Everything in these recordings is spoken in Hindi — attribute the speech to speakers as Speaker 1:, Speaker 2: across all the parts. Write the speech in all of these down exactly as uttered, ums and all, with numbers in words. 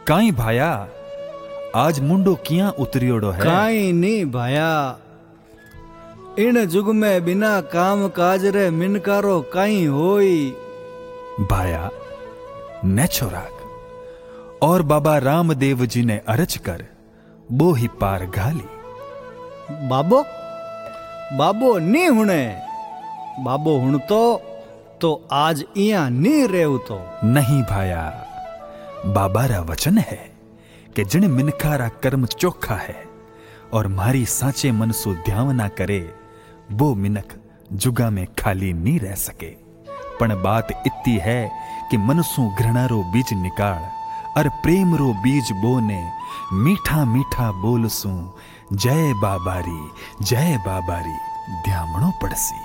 Speaker 1: काई भाया आज मुंडो किया उतरियोड़ो है?
Speaker 2: काई नहीं भाया, इन जुग में बिना काम काज रे मिनकारो काई होई।
Speaker 1: भाया न छोराक और बाबा रामदेव जी ने अरज कर बो ही पार घाली।
Speaker 2: बाबो बाबो नी हुणे, बाबो हुणतो तो आज इया नी रेव तो।
Speaker 1: नहीं भाया, बाबा रा वचन है कि जिन मिनकारा कर्म चोखा है और मारी साचे मन सु ध्यान ना करे वो मिनक जुगा में खाली नहीं रह सके। पण बात इतनी है कि मनसु घृणा रो बीज निकाल और प्रेम रो बीज बोने मीठा मीठा बोल सू जय बाबारी जय बाबारी ध्यामणो पड़सी।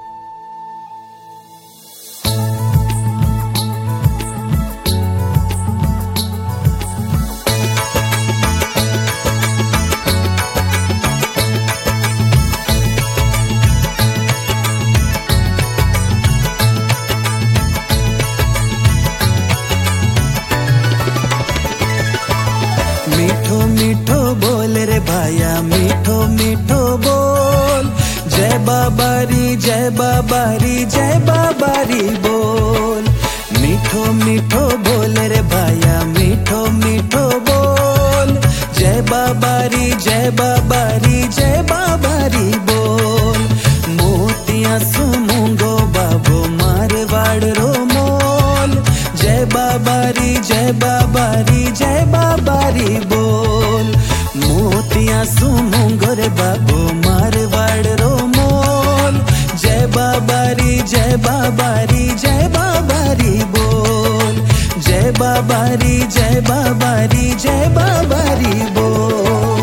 Speaker 3: मीठो मीठो बोल रे भाया, मीठो मीठो बोल, जय बाबारी जय बाबारी जय बाबारी बोल। मीठो मीठो बोल रे भाया, मीठो मीठो बोल, जय बाबारी जय बाबारी जय बाबारी बोल। मोतिया सुमूंगो बाबो मारवाड़ रो मोल, जय बाबारी जय बाबारी जय बाबारी बोल। मोतिया सुमूंगो रे बाबो मारवाड़ रो मोल, जय बाबारी जय बाबारी जय बाबारी बोल। जय बाबारी जय बाबारी जय बाबारी बोल।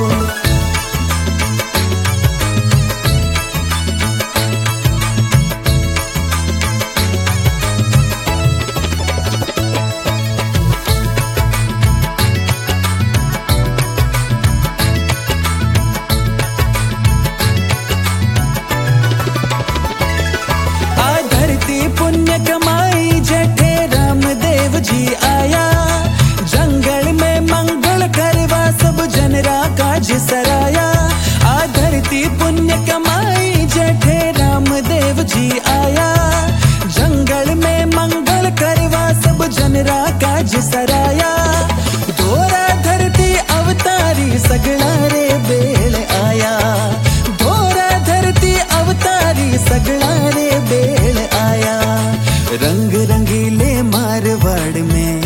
Speaker 3: पुण्य कमाई जेठे रामदेव जी आया, जंगल में मंगल करवा सब जनरा काज सराया। आ धरती पुण्य कमाई जेठे रामदेव जी आया, जंगल में मंगल करवा सब जनरा काज सराया। दोरा धरती अवतारी सगला रे बेल आया, दोरा धरती अवतारी सगला रे बेल आया। रंग रंगीले मारवाड़ में,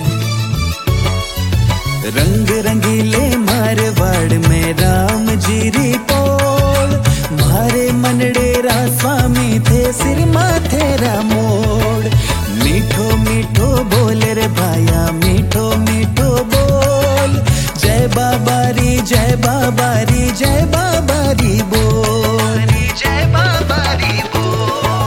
Speaker 3: रंग रंगीले मारवाड़ में राम जी री पोल। मारे मनडेरा स्वामी थे सिर माथे रा मोड़। मीठो मीठो बोल रे भाया, मीठो मीठो बोल, जय बाबारी जय बाबारी जय बाबारी बोल। जय बाबारी बोल।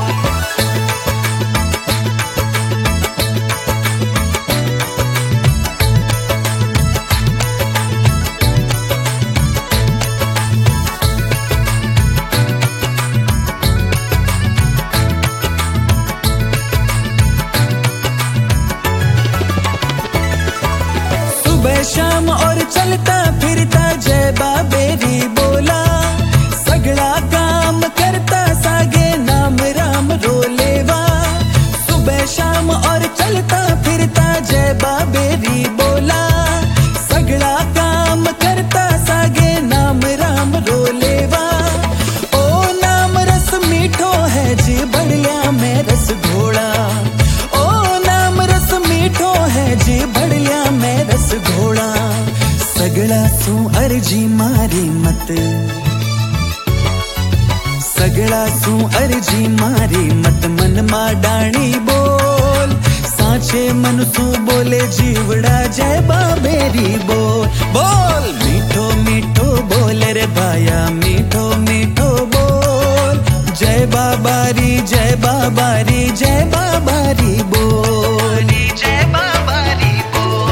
Speaker 3: सुबह शाम और चलता फिरता जय बाबेरी बोला, सगड़ा काम करता सागे नाम राम रोलेवा। सुबह शाम और चलता फिरता जय बाबेरी बोला, सगड़ा काम करता सागे नाम राम रोलेवा। ओ नाम रस मीठो है जी बढ़िया में रस घोड़ा, ओ नाम रस मीठो है जी बढ़िया में रस घोड़ा। सगड़ा सू अर्जी मारी मत, सगड़ा सू अर्जी मारी मत, मन मा डाणी बोल। साचे मन सू बोले जीवड़ा जय बाबेरी बोल। बोल मीठो मीठो बोल रे भाया, मीठो मीठो बोल, जय बाबारी जय बाबारी जय बाबारी बोल। जय बाबारी बोल।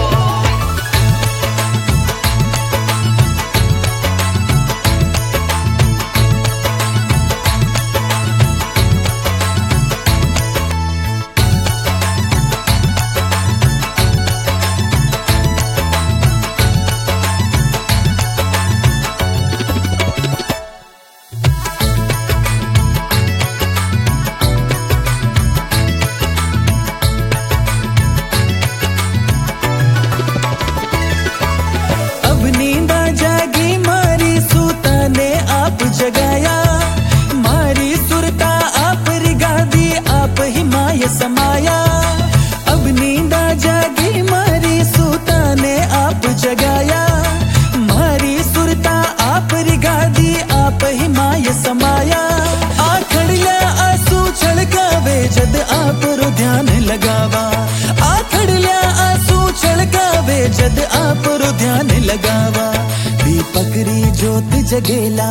Speaker 3: लगावा आखड़ल्या आंसू छलकावे जद आप रो ध्यान लगावा दीपक री ज्योत जगेला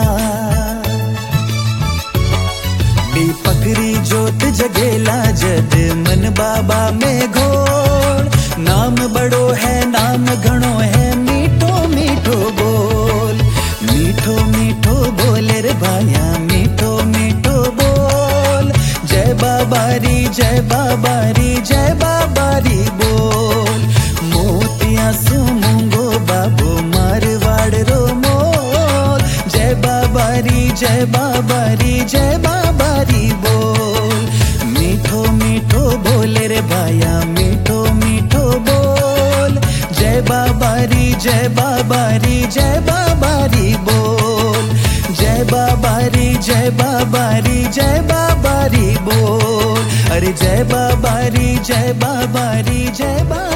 Speaker 3: दीपक री ज्योत जगेला जद मन बाबा में घोल नाम बड़ो है नाम घणो है मीठो मीठो बोल मीठो मीठो बोल रे भाया मीठो मीठो बोल जय बाबा री जय बाबा री जय बाबा री बोल मोतिया सु मूंगो बाबो मारवाड़ रो मोल जय बाबा री जय बाबा री जय बाबा री बोल मीठो मीठो बोल रे भाया मीठो मीठो बोल जय बाबा री जय बाबा री जय बाबा री बोल जय बाबा री जय बाबा री जय बाबा री बोल अरे जय बाबा री जय बाबा री जय बाबा